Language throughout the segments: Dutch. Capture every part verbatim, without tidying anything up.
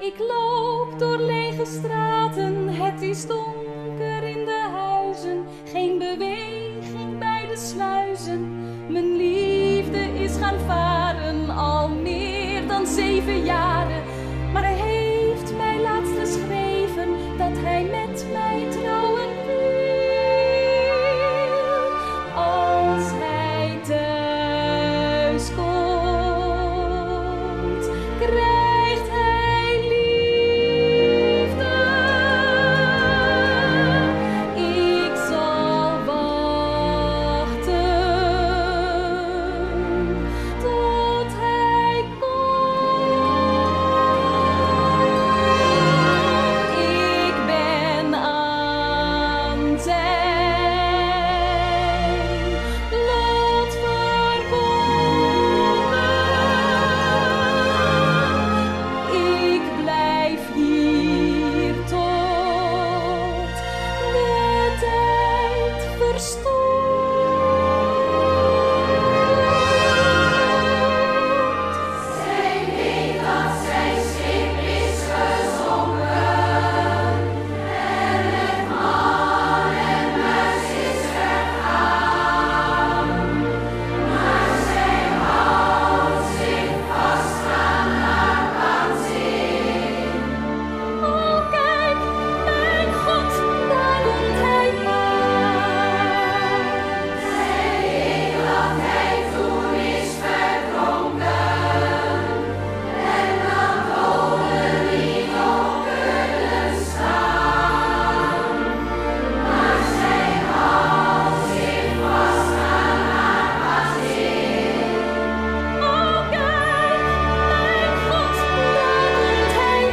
Ik loop door lege straten, het is donker in de huizen, geen beweging bij de sluizen. Mijn liefde is gaan varen, al meer dan zeven jaren. Maar hij heeft mij laatst geschreven dat hij met mij trouwen wil. Als hij thuis komt, krijgt hij liefde. Ik zal wachten tot hij komt. Ik ben aan zijn lot verbonden. Ik blijf hier tot de tijd verstroomt. Zij weet dat zijn schip is gezonken en het man en muis is vergaan. Maar zij houdt zich vast aan haar waanzin. Oh, kijk, mijn God, daar komt hij aan. Zij weet dat hij toen is verdronken en dat doden niet op kunnen staan. Maar zij houdt zich vast aan haar waanzin. Oh, kijk, mijn God, daar komt hij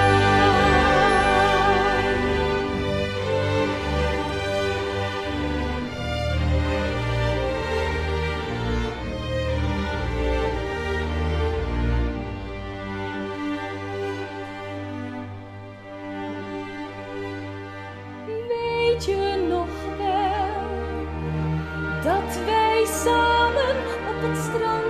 Weet je nog wel dat wij samen op het strand